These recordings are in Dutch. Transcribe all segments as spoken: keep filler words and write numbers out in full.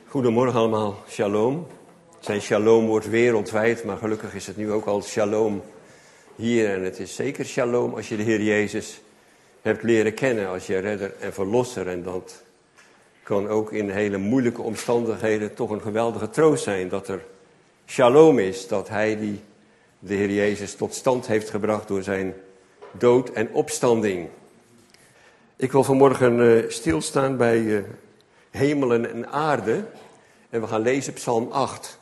Goedemorgen allemaal, shalom. Zijn shalom wordt wereldwijd, maar gelukkig is het nu ook al shalom hier. En het is zeker shalom als je de Heer Jezus hebt leren kennen als je redder en verlosser. En dat kan ook in hele moeilijke omstandigheden toch een geweldige troost zijn. Dat er shalom is, dat hij die de Heer Jezus tot stand heeft gebracht door zijn dood en opstanding. Ik wil vanmorgen uh, stilstaan bij uh, hemelen en aarde. En we gaan lezen Psalm acht.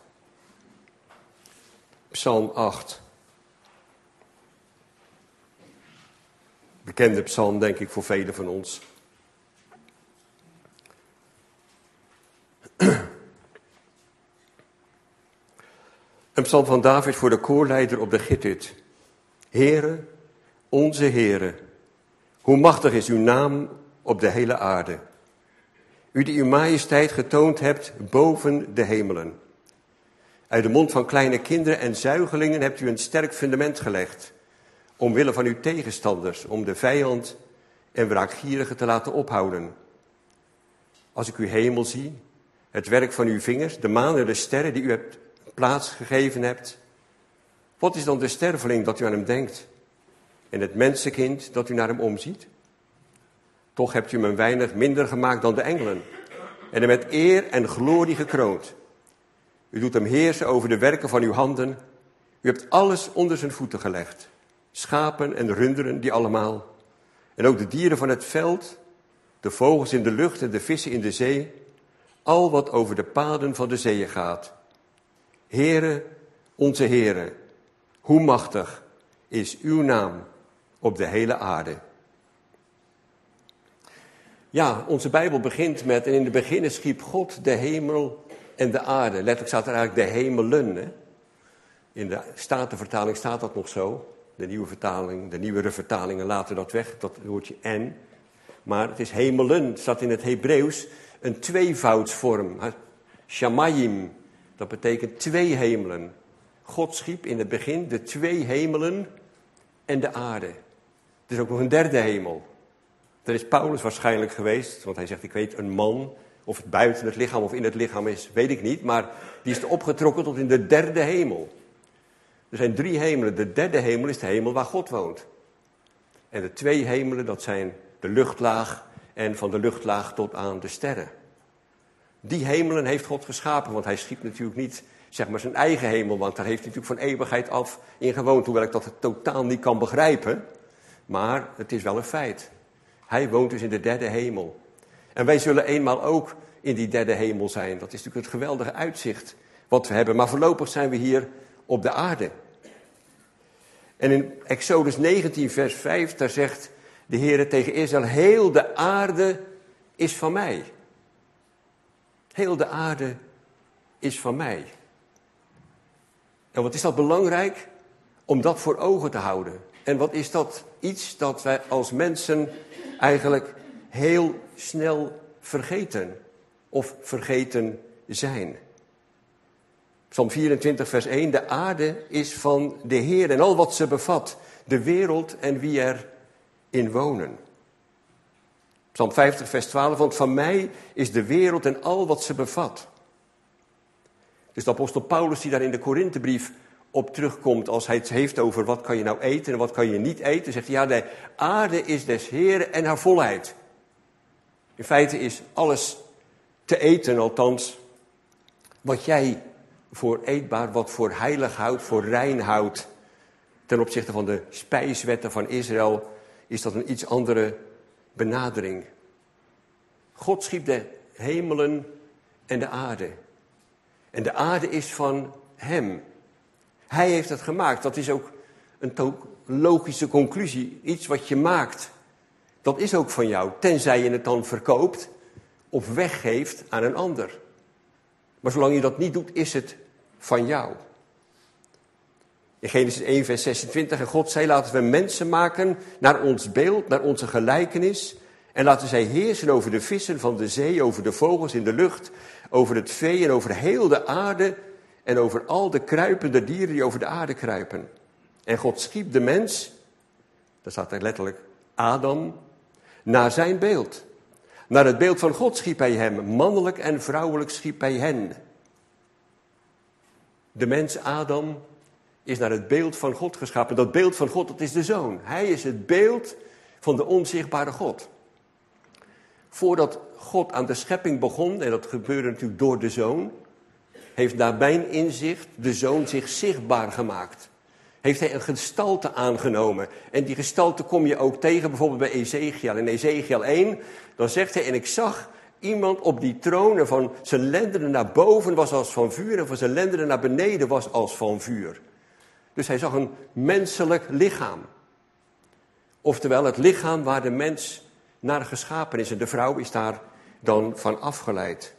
Psalm acht. Bekende psalm, denk ik, voor velen van ons. Een psalm van David voor de koorleider op de Gittut. Heere, onze Heere, hoe machtig is uw naam op de hele aarde. U die uw majesteit getoond hebt boven de hemelen. Uit de mond van kleine kinderen en zuigelingen hebt u een sterk fundament gelegd. Omwille van uw tegenstanders, om de vijand en wraakgierigen te laten ophouden. Als ik uw hemel zie, het werk van uw vingers, de maan en de sterren die u hebt plaats gegeven hebt. Wat is dan de sterveling dat u aan hem denkt? En het mensenkind dat u naar hem omziet? Toch hebt u hem een weinig minder gemaakt dan de engelen. En hem met eer en glorie gekroond. U doet hem heersen over de werken van uw handen. U hebt alles onder zijn voeten gelegd. Schapen en runderen, die allemaal. En ook de dieren van het veld, de vogels in de lucht en de vissen in de zee. Al wat over de paden van de zeeën gaat. Heere, onze Heere, hoe machtig is uw naam op de hele aarde. Ja, onze Bijbel begint met, en in de beginnen schiep God de hemel en de aarde. Letterlijk staat er eigenlijk de hemelen. Hè? In de Statenvertaling staat dat nog zo. De nieuwe vertaling, de nieuwere vertalingen laten dat weg, dat woordje en. Maar het is hemelen, het staat in het Hebreeuws een tweevoudsvorm. Shamayim, dat betekent twee hemelen. God schiep in het begin de twee hemelen en de aarde. Er is ook nog een derde hemel. Dat is Paulus waarschijnlijk geweest, want hij zegt, ik weet een man, of het buiten het lichaam of in het lichaam is, weet ik niet. Maar die is opgetrokken tot in de derde hemel. Er zijn drie hemelen. De derde hemel is de hemel waar God woont. En de twee hemelen, dat zijn de luchtlaag en van de luchtlaag tot aan de sterren. Die hemelen heeft God geschapen, want hij schiep natuurlijk niet, zeg maar, zijn eigen hemel, want daar heeft hij natuurlijk van eeuwigheid af in gewoond, hoewel ik dat totaal niet kan begrijpen. Maar het is wel een feit. Hij woont dus in de derde hemel. En wij zullen eenmaal ook in die derde hemel zijn. Dat is natuurlijk het geweldige uitzicht wat we hebben. Maar voorlopig zijn we hier op de aarde. En in Exodus negentien vers vijf, daar zegt de Heer tegen Israël, heel de aarde is van mij. Heel de aarde is van mij. En wat is dat belangrijk? Om dat voor ogen te houden. En wat is dat? Iets dat wij als mensen eigenlijk heel snel vergeten. Of vergeten zijn. Psalm vierentwintig vers één. De aarde is van de Heer en al wat ze bevat. De wereld en wie erin wonen. Psalm vijftig vers twaalf. Want van mij is de wereld en al wat ze bevat. Dus de apostel Paulus die daar in de Korinthebrief op terugkomt als hij het heeft over wat kan je nou eten en wat kan je niet eten. Zegt hij, ja, de aarde is des Heeren en haar volheid. In feite is alles te eten, althans wat jij voor eetbaar, wat voor heilig houdt, voor rein houdt. Ten opzichte van de spijswetten van Israël is dat een iets andere benadering. God schiep de hemelen en de aarde. En de aarde is van hem. Hij heeft het gemaakt. Dat is ook een to- logische conclusie. Iets wat je maakt, dat is ook van jou. Tenzij je het dan verkoopt of weggeeft aan een ander. Maar zolang je dat niet doet, is het van jou. In Genesis één vers zesentwintig. En God zei, laten we mensen maken naar ons beeld, naar onze gelijkenis. En laten zij heersen over de vissen van de zee, over de vogels in de lucht, over het vee en over heel de aarde en over al de kruipende dieren die over de aarde kruipen. En God schiep de mens, daar staat er letterlijk Adam, naar zijn beeld. Naar het beeld van God schiep hij hem, mannelijk en vrouwelijk schiep hij hen. De mens Adam is naar het beeld van God geschapen. Dat beeld van God, dat is de Zoon. Hij is het beeld van de onzichtbare God. Voordat God aan de schepping begon, en dat gebeurde natuurlijk door de Zoon, heeft naar mijn inzicht de Zoon zich zichtbaar gemaakt. Heeft hij een gestalte aangenomen. En die gestalte kom je ook tegen bijvoorbeeld bij Ezekiel. In Ezekiel één, dan zegt hij, en ik zag iemand op die troon en van zijn lendenen naar boven was als van vuur en van zijn lendenen naar beneden was als van vuur. Dus hij zag een menselijk lichaam. Oftewel het lichaam waar de mens naar geschapen is. En de vrouw is daar dan van afgeleid.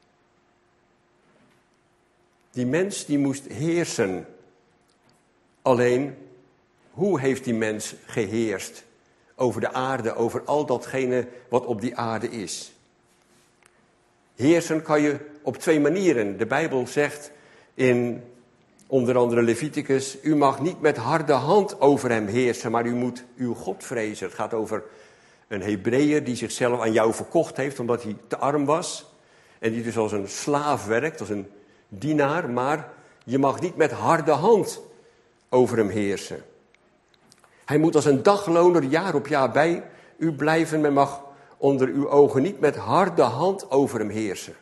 Die mens die moest heersen. Alleen, hoe heeft die mens geheerst over de aarde, over al datgene wat op die aarde is? Heersen kan je op twee manieren. De Bijbel zegt in onder andere Leviticus, u mag niet met harde hand over hem heersen, maar u moet uw God vrezen. Het gaat over een Hebreeër die zichzelf aan jou verkocht heeft omdat hij te arm was. En die dus als een slaaf werkt, als een dienaar, maar je mag niet met harde hand over hem heersen. Hij moet als een dagloner jaar op jaar bij u blijven. Men mag onder uw ogen niet met harde hand over hem heersen.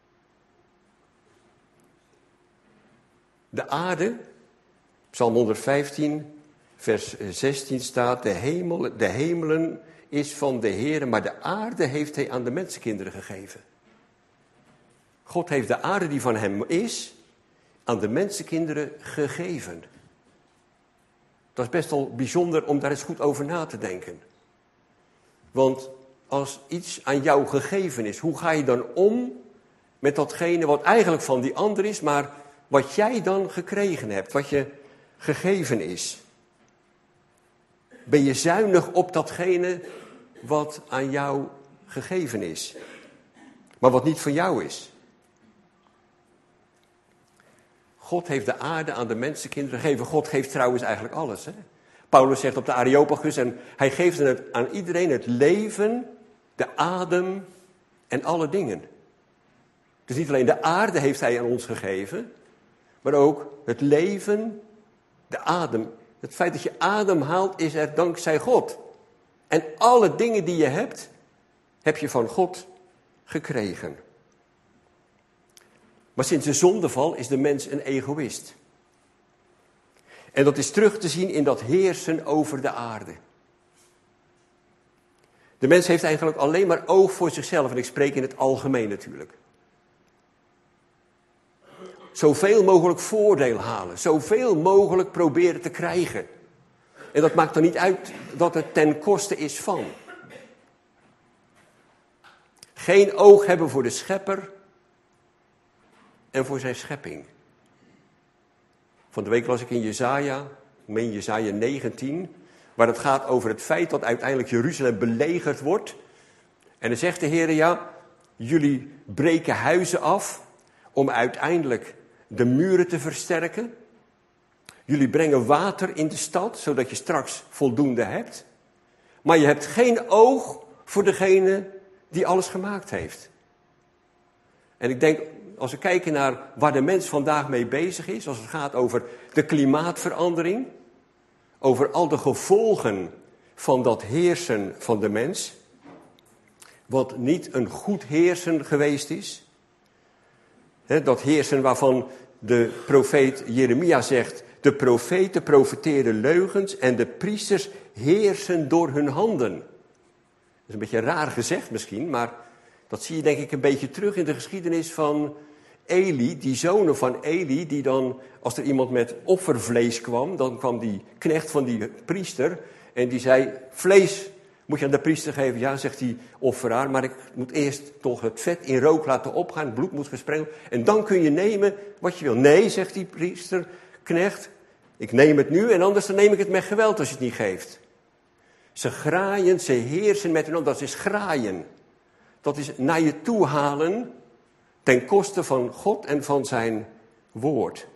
De aarde, Psalm honderdvijftien, vers zestien staat, de, hemel, de hemelen is van de Heere, maar de aarde heeft hij aan de mensenkinderen gegeven. God heeft de aarde die van hem is, aan de mensenkinderen gegeven. Dat is best wel bijzonder om daar eens goed over na te denken. Want als iets aan jou gegeven is, hoe ga je dan om met datgene wat eigenlijk van die ander is, maar wat jij dan gekregen hebt, wat je gegeven is? Ben je zuinig op datgene wat aan jou gegeven is, maar wat niet van jou is? God heeft de aarde aan de mensenkinderen gegeven. God geeft trouwens eigenlijk alles. Hè? Paulus zegt op de Areopagus, en hij geeft het aan iedereen het leven, de adem en alle dingen. Dus niet alleen de aarde heeft hij aan ons gegeven, maar ook het leven, de adem. Het feit dat je adem haalt is er dankzij God. En alle dingen die je hebt, heb je van God gekregen. Maar sinds de zondeval is de mens een egoïst. En dat is terug te zien in dat heersen over de aarde. De mens heeft eigenlijk alleen maar oog voor zichzelf. En ik spreek in het algemeen natuurlijk. Zoveel mogelijk voordeel halen. Zoveel mogelijk proberen te krijgen. En dat maakt dan niet uit dat het ten koste is van. Geen oog hebben voor de schepper en voor zijn schepping. Van de week las ik in Jesaja, ik meen Jesaja negentien, waar het gaat over het feit dat uiteindelijk Jeruzalem belegerd wordt. En dan zegt de Heer, ja, jullie breken huizen af om uiteindelijk de muren te versterken. Jullie brengen water in de stad, zodat je straks voldoende hebt. Maar je hebt geen oog voor degene die alles gemaakt heeft. En ik denk, als we kijken naar waar de mens vandaag mee bezig is, als het gaat over de klimaatverandering, over al de gevolgen van dat heersen van de mens, wat niet een goed heersen geweest is. He, dat heersen waarvan de profeet Jeremia zegt, de profeten profeteren leugens en de priesters heersen door hun handen. Dat is een beetje raar gezegd misschien, maar dat zie je denk ik een beetje terug in de geschiedenis van Eli, die zonen van Eli, die dan, als er iemand met offervlees kwam, dan kwam die knecht van die priester en die zei, vlees moet je aan de priester geven. Ja, zegt die offeraar, maar ik moet eerst toch het vet in rook laten opgaan, het bloed moet gesprenkeld en dan kun je nemen wat je wil. Nee, zegt die priester, knecht, ik neem het nu en anders dan neem ik het met geweld als je het niet geeft. Ze graaien, ze heersen met hun hand, dat is graaien. Dat is naar je toe halen ten koste van God en van zijn woord.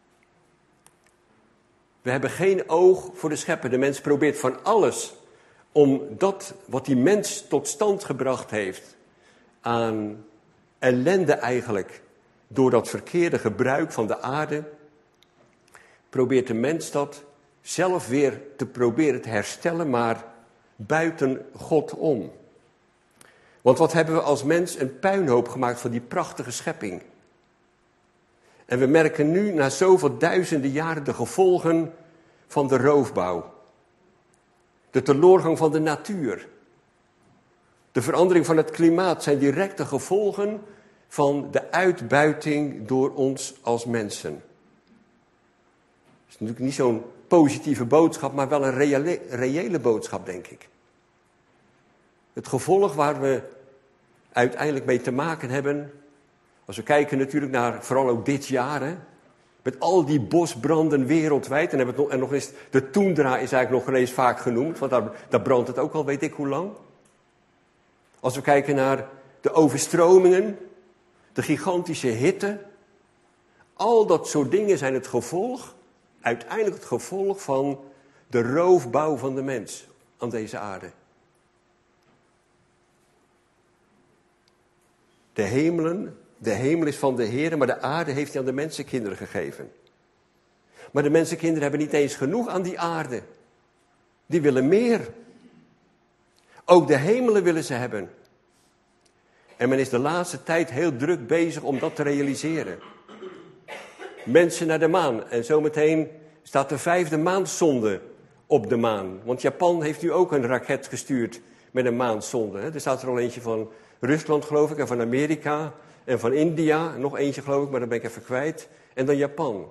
We hebben geen oog voor de schepper. De mens probeert van alles om dat wat die mens tot stand gebracht heeft aan ellende eigenlijk, door dat verkeerde gebruik van de aarde, probeert de mens dat zelf weer te proberen te herstellen, maar buiten God om. Want wat hebben we als mens een puinhoop gemaakt van die prachtige schepping. En we merken nu na zoveel duizenden jaren de gevolgen van de roofbouw. De teloorgang van de natuur. De verandering van het klimaat zijn directe gevolgen van de uitbuiting door ons als mensen. Dat is natuurlijk niet zo'n positieve boodschap, maar wel een reële, reële boodschap, denk ik. Het gevolg waar we uiteindelijk mee te maken hebben, als we kijken natuurlijk naar, vooral ook dit jaar, hè, met al die bosbranden wereldwijd, en, hebben het nog, en nog eens, de toendra is eigenlijk nog eens vaak genoemd, want daar, daar brandt het ook al weet ik hoe lang. Als we kijken naar de overstromingen, de gigantische hitte, al dat soort dingen zijn het gevolg, uiteindelijk het gevolg van de roofbouw van de mens aan deze aarde. De hemelen, de hemel is van de Heer, maar de aarde heeft hij aan de mensenkinderen gegeven. Maar de mensenkinderen hebben niet eens genoeg aan die aarde. Die willen meer. Ook de hemelen willen ze hebben. En men is de laatste tijd heel druk bezig om dat te realiseren. Mensen naar de maan. En zometeen staat de vijfde maansonde op de maan. Want Japan heeft nu ook een raket gestuurd met een maansonde. Er staat er al eentje van Rusland, geloof ik, en van Amerika en van India. Nog eentje, geloof ik, maar dat ben ik even kwijt. En dan Japan.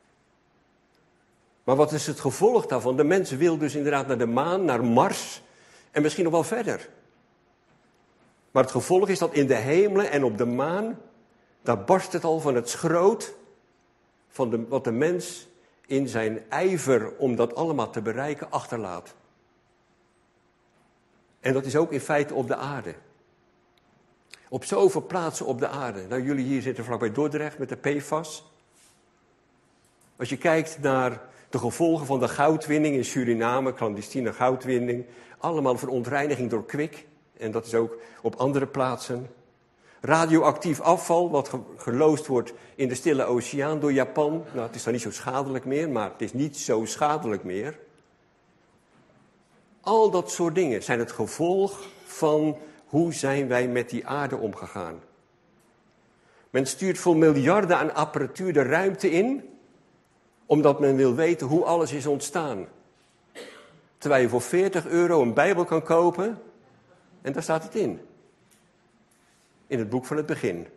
Maar wat is het gevolg daarvan? De mens wil dus inderdaad naar de maan, naar Mars en misschien nog wel verder. Maar het gevolg is dat in de hemelen en op de maan, daar barst het al van het schroot van de, wat de mens in zijn ijver om dat allemaal te bereiken achterlaat. En dat is ook in feite op de aarde. Op zoveel plaatsen op de aarde. Nou, jullie hier zitten vlakbij Dordrecht met de P F A S. Als je kijkt naar de gevolgen van de goudwinning in Suriname, clandestine goudwinning, allemaal verontreiniging door kwik. En dat is ook op andere plaatsen. Radioactief afval, wat ge- geloosd wordt in de Stille Oceaan door Japan. Nou, het is dan niet zo schadelijk meer, maar het is niet zo schadelijk meer. Al dat soort dingen zijn het gevolg van hoe zijn wij met die aarde omgegaan. Men stuurt voor miljarden aan apparatuur de ruimte in, omdat men wil weten hoe alles is ontstaan. Terwijl je voor veertig euro een Bijbel kan kopen en daar staat het in. In het boek van het begin.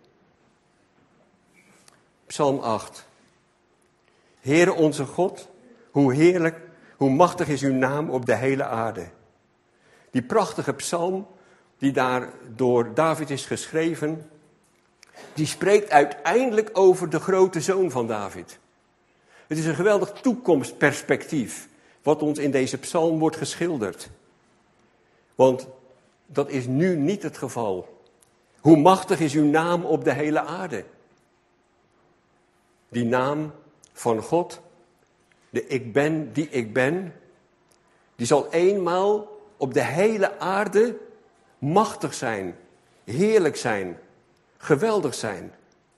Psalm acht. Heere onze God, hoe heerlijk, hoe machtig is uw naam op de hele aarde. Die prachtige psalm die daar door David is geschreven, die spreekt uiteindelijk over de grote zoon van David. Het is een geweldig toekomstperspectief wat ons in deze psalm wordt geschilderd. Want dat is nu niet het geval. Hoe machtig is uw naam op de hele aarde? Die naam van God, de ik ben die ik ben, die zal eenmaal op de hele aarde machtig zijn, heerlijk zijn, geweldig zijn.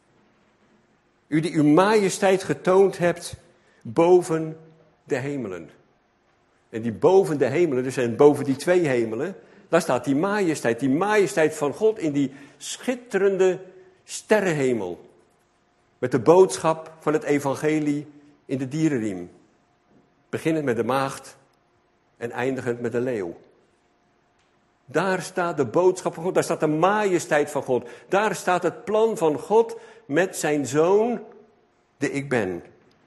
U die uw majesteit getoond hebt boven de hemelen. En die boven de hemelen, dus en boven die twee hemelen, daar staat die majesteit, die majesteit van God in die schitterende sterrenhemel. Met de boodschap van het evangelie in de dierenriem. Beginnend met de maagd en eindigend met de leeuw. Daar staat de boodschap van God, daar staat de majesteit van God. Daar staat het plan van God met zijn zoon, de ik ben.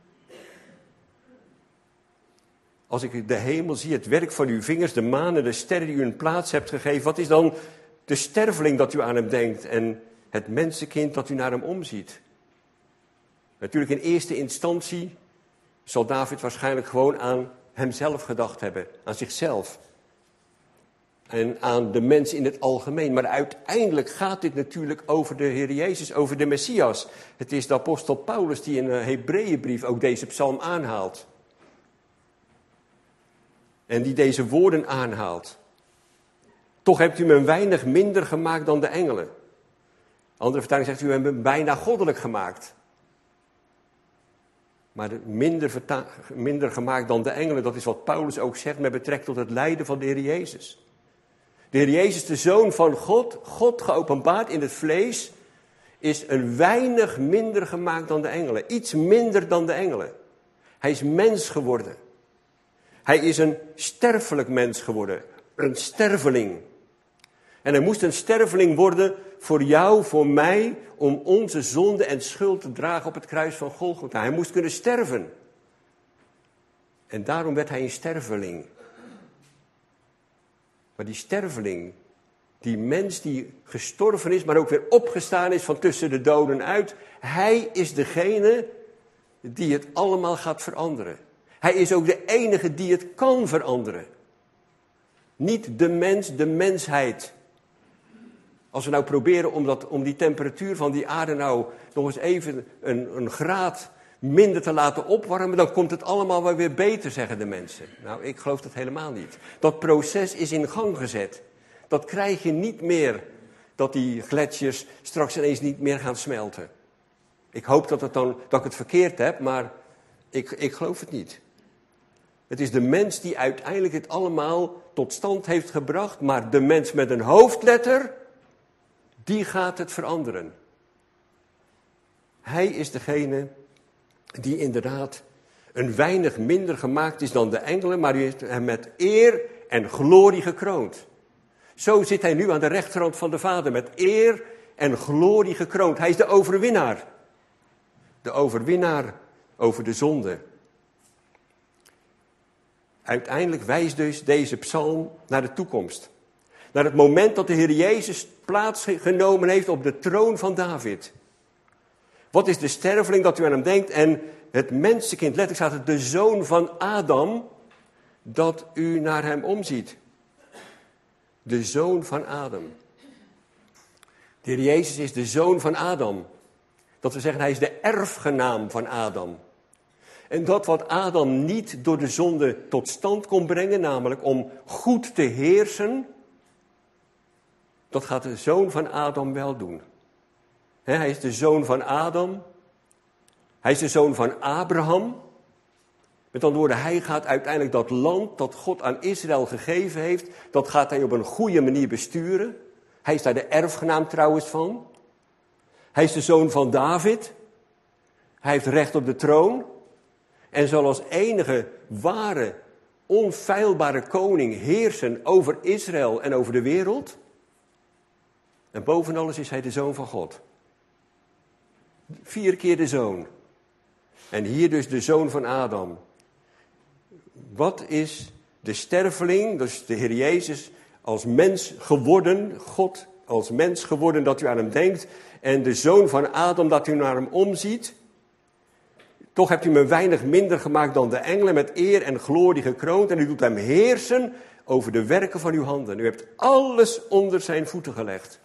Als ik de hemel zie, het werk van uw vingers, de maan en de sterren die u een plaats hebt gegeven, wat is dan de sterveling dat u aan hem denkt en het mensenkind dat u naar hem omziet? Natuurlijk in eerste instantie zal David waarschijnlijk gewoon aan hemzelf gedacht hebben, aan zichzelf. En aan de mens in het algemeen. Maar uiteindelijk gaat dit natuurlijk over de Heer Jezus, over de Messias. Het is de apostel Paulus die in de Hebreeënbrief ook deze psalm aanhaalt. En die deze woorden aanhaalt. Toch hebt u me een weinig minder gemaakt dan de engelen. Andere vertaling zegt, u hebt me bijna goddelijk gemaakt. Maar minder, verta- minder gemaakt dan de engelen, dat is wat Paulus ook zegt met betrekking tot het lijden van de Heer Jezus. De Heer Jezus, de Zoon van God, God geopenbaard in het vlees, is een weinig minder gemaakt dan de engelen. Iets minder dan de engelen. Hij is mens geworden. Hij is een sterfelijk mens geworden. Een sterveling. En hij moest een sterveling worden voor jou, voor mij, om onze zonde en schuld te dragen op het kruis van Golgotha. Hij moest kunnen sterven. En daarom werd hij een sterveling. Maar die sterveling, die mens die gestorven is, maar ook weer opgestaan is van tussen de doden uit, hij is degene die het allemaal gaat veranderen. Hij is ook de enige die het kan veranderen. Niet de mens, de mensheid. Als we nou proberen om, dat, om die temperatuur van die aarde nou nog eens even een, een graad minder te laten opwarmen, dan komt het allemaal wel weer beter, zeggen de mensen. Nou, ik geloof dat helemaal niet. Dat proces is in gang gezet. Dat krijg je niet meer, dat die gletsjers straks ineens niet meer gaan smelten. Ik hoop dat, het dan, dat ik het verkeerd heb, maar ik, ik geloof het niet. Het is de mens die uiteindelijk het allemaal tot stand heeft gebracht, maar de mens met een hoofdletter, die gaat het veranderen. Hij is degene die inderdaad een weinig minder gemaakt is dan de engelen, maar die heeft hem met eer en glorie gekroond. Zo zit hij nu aan de rechterhand van de Vader, met eer en glorie gekroond. Hij is de overwinnaar. De overwinnaar over de zonde. Uiteindelijk wijst dus deze psalm naar de toekomst. Naar het moment dat de Heer Jezus plaatsgenomen heeft op de troon van David. Wat is de sterveling dat u aan hem denkt? En het mensenkind, letterlijk staat het, de zoon van Adam, dat u naar hem omziet. De zoon van Adam. De Heer Jezus is de zoon van Adam. Dat we zeggen, hij is de erfgenaam van Adam. En dat wat Adam niet door de zonde tot stand kon brengen, namelijk om goed te heersen, dat gaat de zoon van Adam wel doen. He, hij is de zoon van Adam. Hij is de zoon van Abraham. Met andere woorden, hij gaat uiteindelijk dat land dat God aan Israël gegeven heeft, dat gaat hij op een goede manier besturen. Hij is daar de erfgenaam trouwens van. Hij is de zoon van David. Hij heeft recht op de troon. En zal als enige ware, onfeilbare koning heersen over Israël en over de wereld. En boven alles is hij de zoon van God. Vier keer de zoon. En hier dus de zoon van Adam. Wat is de sterveling, dus de Heer Jezus, als mens geworden, God als mens geworden dat u aan hem denkt, en de zoon van Adam dat u naar hem omziet? Toch hebt u me weinig minder gemaakt dan de engelen, met eer en glorie gekroond, en u doet hem heersen over de werken van uw handen. U hebt alles onder zijn voeten gelegd.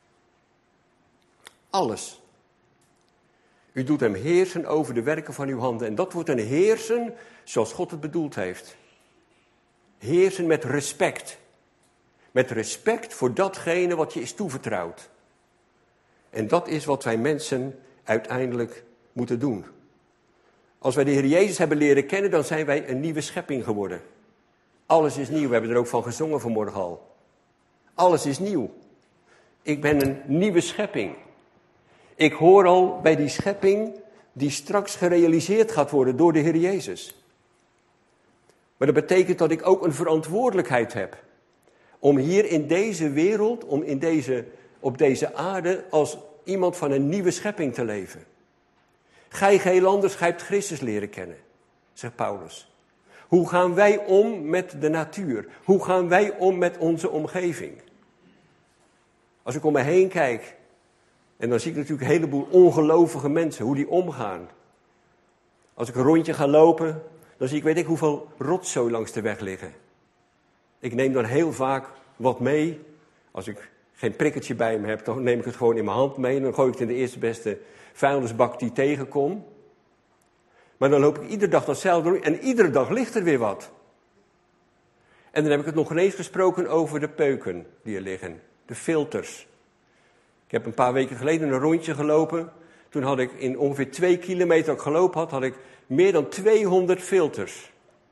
Alles. U doet hem heersen over de werken van uw handen. En dat wordt een heersen zoals God het bedoeld heeft. Heersen met respect. Met respect voor datgene wat je is toevertrouwd. En dat is wat wij mensen uiteindelijk moeten doen. Als wij de Heer Jezus hebben leren kennen, dan zijn wij een nieuwe schepping geworden. Alles is nieuw, we hebben er ook van gezongen vanmorgen al. Alles is nieuw. Ik ben een nieuwe schepping. Ik hoor al bij die schepping die straks gerealiseerd gaat worden door de Heer Jezus. Maar dat betekent dat ik ook een verantwoordelijkheid heb. Om hier in deze wereld, om in deze, op deze aarde als iemand van een nieuwe schepping te leven. Gij geheelanders, gij hebt Christus leren kennen, zegt Paulus. Hoe gaan wij om met de natuur? Hoe gaan wij om met onze omgeving? Als ik om me heen kijk, en dan zie ik natuurlijk een heleboel ongelovige mensen, hoe die omgaan. Als ik een rondje ga lopen, dan zie ik weet ik hoeveel rotzooi langs de weg liggen. Ik neem dan heel vaak wat mee. Als ik geen prikkertje bij me heb, dan neem ik het gewoon in mijn hand mee. En dan gooi ik het in de eerste beste vuilnisbak die tegenkom. Maar dan loop ik iedere dag datzelfde door en iedere dag ligt er weer wat. En dan heb ik het nog ineens gesproken over de peuken die er liggen. De filters. Ik heb een paar weken geleden een rondje gelopen. Toen had ik in ongeveer twee kilometer dat ik gelopen had, had ik meer dan tweehonderd filters.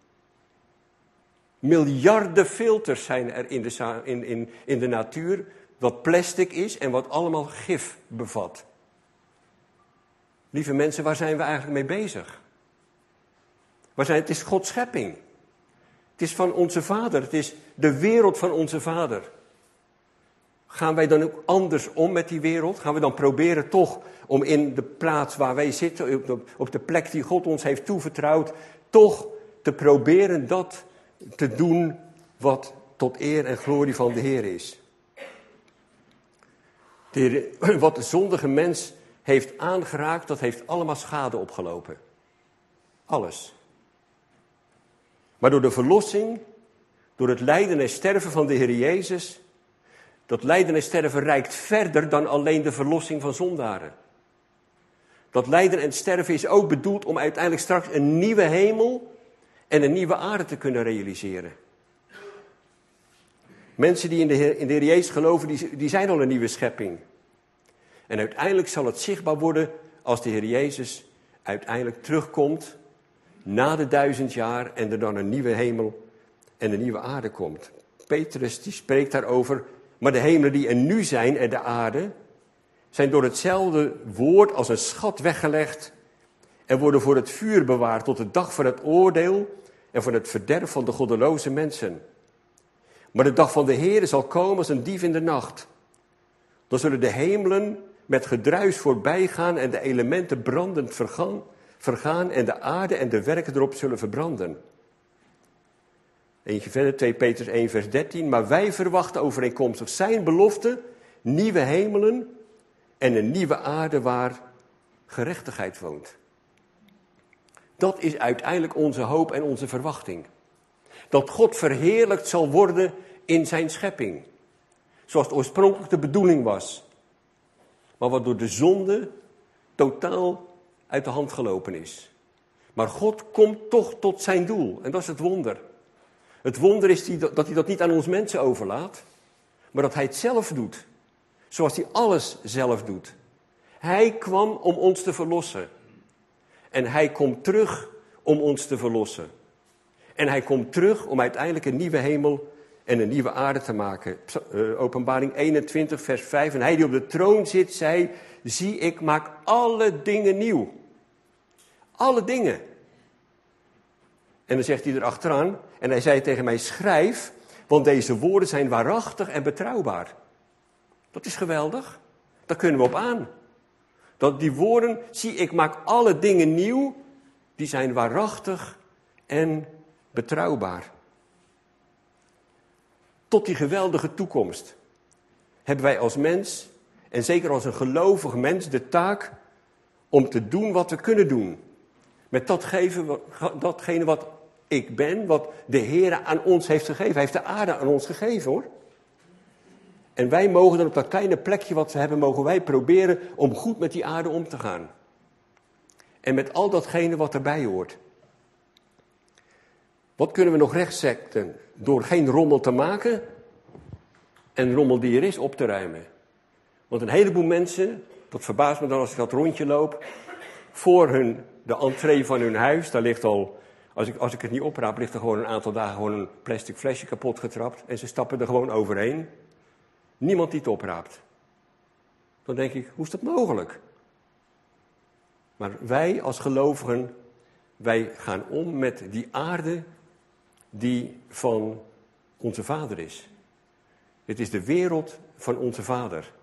Miljarden filters zijn er in de, in, in, in de natuur, wat plastic is en wat allemaal gif bevat. Lieve mensen, waar zijn we eigenlijk mee bezig? Waar zijn, het is Gods schepping. Het is van onze Vader, het is de wereld van onze Vader. Gaan wij dan ook anders om met die wereld? Gaan we dan proberen toch om in de plaats waar wij zitten, op de, op de plek die God ons heeft toevertrouwd, toch te proberen dat te doen wat tot eer en glorie van de Heer is? De Heer, wat de zondige mens heeft aangeraakt, dat heeft allemaal schade opgelopen. Alles. Maar door de verlossing, door het lijden en sterven van de Heer Jezus, dat lijden en sterven reikt verder dan alleen de verlossing van zondaren. Dat lijden en sterven is ook bedoeld om uiteindelijk straks een nieuwe hemel en een nieuwe aarde te kunnen realiseren. Mensen die in de Heer, in de Heer Jezus geloven, die, die zijn al een nieuwe schepping. En uiteindelijk zal het zichtbaar worden als de Heer Jezus uiteindelijk terugkomt na de duizend jaar en er dan een nieuwe hemel en een nieuwe aarde komt. Petrus die spreekt daarover, maar de hemelen die er nu zijn en de aarde zijn door hetzelfde woord als een schat weggelegd en worden voor het vuur bewaard tot de dag van het oordeel en van het verderf van de goddeloze mensen. Maar de dag van de Heer zal komen als een dief in de nacht. Dan zullen de hemelen met gedruis voorbij gaan en de elementen brandend vergaan, vergaan en de aarde en de werken erop zullen verbranden. Eentje verder, twee Petrus één vers dertien. Maar wij verwachten overeenkomstig zijn belofte nieuwe hemelen en een nieuwe aarde waar gerechtigheid woont. Dat is uiteindelijk onze hoop en onze verwachting. Dat God verheerlijkt zal worden in zijn schepping. Zoals het oorspronkelijk de bedoeling was. Maar wat door de zonde totaal uit de hand gelopen is. Maar God komt toch tot zijn doel. En dat is het wonder. Het wonder is die, dat hij dat niet aan ons mensen overlaat. Maar dat hij het zelf doet. Zoals hij alles zelf doet. Hij kwam om ons te verlossen. En hij komt terug om ons te verlossen. En hij komt terug om uiteindelijk een nieuwe hemel en een nieuwe aarde te maken. Uh, Openbaring eenentwintig vers vijf. En hij die op de troon zit, zei, zie ik maak alle dingen nieuw. Alle dingen. En dan zegt hij erachteraan, en hij zei tegen mij, schrijf, want deze woorden zijn waarachtig en betrouwbaar. Dat is geweldig. Daar kunnen we op aan. Dat die woorden, zie ik maak alle dingen nieuw, die zijn waarachtig en betrouwbaar. Tot die geweldige toekomst hebben wij als mens, en zeker als een gelovig mens, de taak om te doen wat we kunnen doen. Met datgene, datgene wat ik ben, wat de Heer aan ons heeft gegeven. Hij heeft de aarde aan ons gegeven, hoor. En wij mogen dan op dat kleine plekje wat we hebben, mogen wij proberen om goed met die aarde om te gaan. En met al datgene wat erbij hoort. Wat kunnen we nog rechtzetten? Door geen rommel te maken en rommel die er is op te ruimen. Want een heleboel mensen, dat verbaast me dan als ik dat rondje loop, voor hun, de entree van hun huis, daar ligt al, als ik, als ik het niet opraap, ligt er gewoon een aantal dagen gewoon een plastic flesje kapot getrapt en ze stappen er gewoon overheen. Niemand die het opraapt. Dan denk ik, hoe is dat mogelijk? Maar wij als gelovigen, wij gaan om met die aarde die van onze Vader is. Het is de wereld van onze Vader.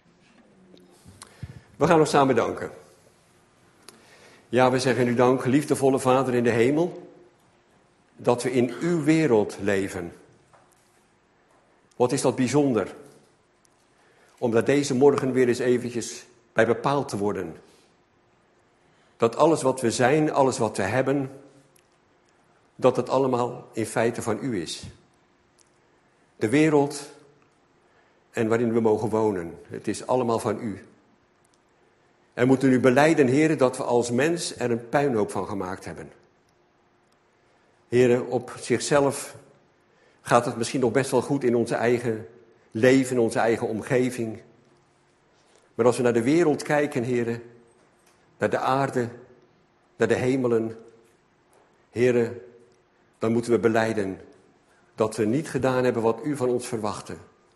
We gaan nog samen danken. Ja, we zeggen u dank, liefdevolle Vader in de hemel, dat we in uw wereld leven. Wat is dat bijzonder? Om daar deze morgen weer eens eventjes bij bepaald te worden. Dat alles wat we zijn, alles wat we hebben, dat het allemaal in feite van u is. De wereld en waarin we mogen wonen, het is allemaal van u. En we moeten nu belijden, heren, dat we als mens er een puinhoop van gemaakt hebben. Heren, op zichzelf gaat het misschien nog best wel goed in onze eigen leven, in onze eigen omgeving. Maar als we naar de wereld kijken, heren, naar de aarde, naar de hemelen, heren, dan moeten we belijden dat we niet gedaan hebben wat u van ons verwachtte.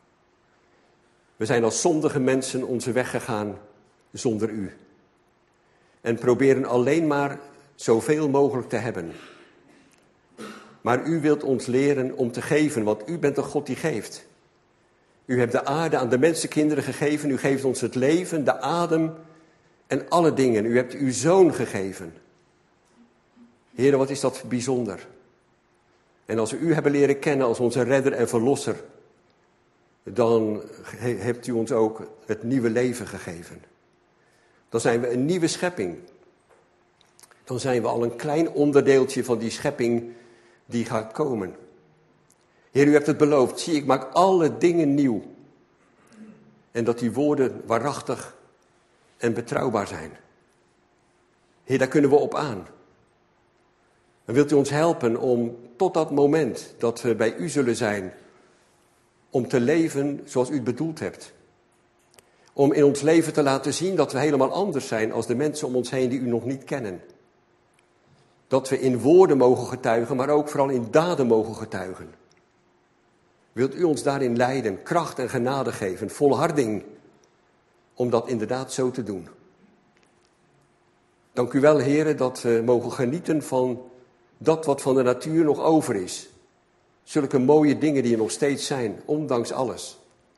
We zijn als zondige mensen onze weg gegaan zonder u. En proberen alleen maar zoveel mogelijk te hebben. Maar u wilt ons leren om te geven, want u bent de God die geeft. U hebt de aarde aan de mensenkinderen gegeven. U geeft ons het leven, de adem en alle dingen. U hebt uw zoon gegeven. Heren, wat is dat bijzonder. En als we u hebben leren kennen als onze redder en verlosser, dan hebt u ons ook het nieuwe leven gegeven. Dan zijn we een nieuwe schepping. Dan zijn we al een klein onderdeeltje van die schepping die gaat komen. Heer, u hebt het beloofd. Zie, ik maak alle dingen nieuw. En dat die woorden waarachtig en betrouwbaar zijn. Heer, daar kunnen we op aan. En wilt u ons helpen om tot dat moment dat we bij u zullen zijn, om te leven zoals u het bedoeld hebt. Om in ons leven te laten zien dat we helemaal anders zijn als de mensen om ons heen die u nog niet kennen. Dat we in woorden mogen getuigen, maar ook vooral in daden mogen getuigen. Wilt u ons daarin leiden, kracht en genade geven, volharding, om dat inderdaad zo te doen. Dank u wel, heren, dat we mogen genieten van dat wat van de natuur nog over is. Zulke mooie dingen die er nog steeds zijn, ondanks alles.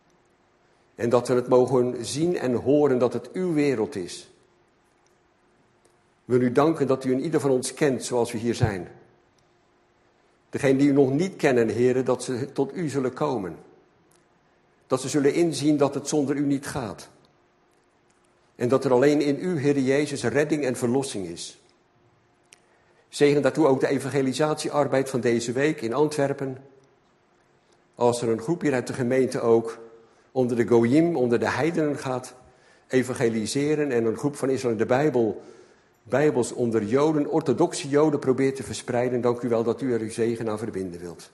En dat we het mogen zien en horen dat het uw wereld is. We willen u danken dat u in ieder van ons kent zoals we hier zijn. Degenen die u nog niet kennen, heren, dat ze tot u zullen komen. Dat ze zullen inzien dat het zonder u niet gaat. En dat er alleen in u, Heere Jezus, redding en verlossing is. Zegen daartoe ook de evangelisatiearbeid van deze week in Antwerpen. Als er een groep hier uit de gemeente ook onder de Goyim, onder de heidenen gaat evangeliseren en een groep van Israël de Bijbel, Bijbels onder Joden, orthodoxe Joden probeert te verspreiden. Dank u wel dat u er uw zegen aan verbinden wilt.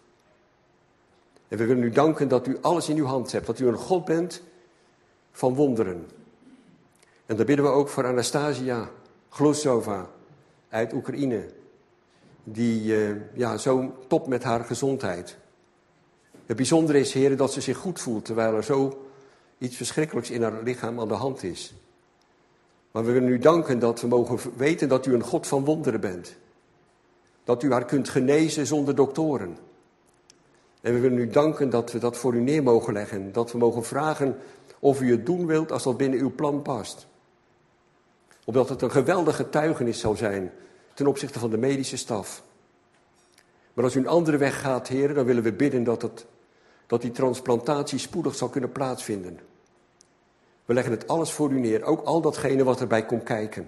En we willen u danken dat u alles in uw hand hebt, dat u een God bent van wonderen. En dan bidden we ook voor Anastasia Glosova uit Oekraïne, die uh, ja, zo top met haar gezondheid. Het bijzondere is, heren, dat ze zich goed voelt, terwijl er zo iets verschrikkelijks in haar lichaam aan de hand is. Maar we willen u danken dat we mogen weten dat u een God van wonderen bent. Dat u haar kunt genezen zonder doktoren. En we willen u danken dat we dat voor u neer mogen leggen. Dat we mogen vragen of u het doen wilt als dat binnen uw plan past. Opdat het een geweldige getuigenis zou zijn ten opzichte van de medische staf. Maar als u een andere weg gaat, heren, dan willen we bidden dat, het, dat die transplantatie spoedig zal kunnen plaatsvinden. We leggen het alles voor u neer, ook al datgene wat erbij komt kijken.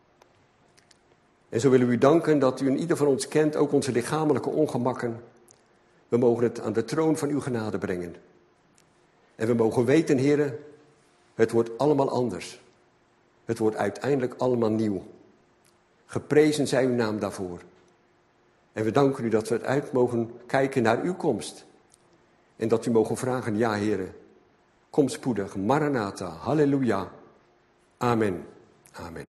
En zo willen we u danken dat u in ieder van ons kent, ook onze lichamelijke ongemakken. We mogen het aan de troon van uw genade brengen. En we mogen weten, heren, het wordt allemaal anders. Het wordt uiteindelijk allemaal nieuw. Geprezen zij uw naam daarvoor. En we danken u dat we het uit mogen kijken naar uw komst. En dat u mogen vragen, ja, heren, kom spoedig, Maranatha, halleluja, amen, amen.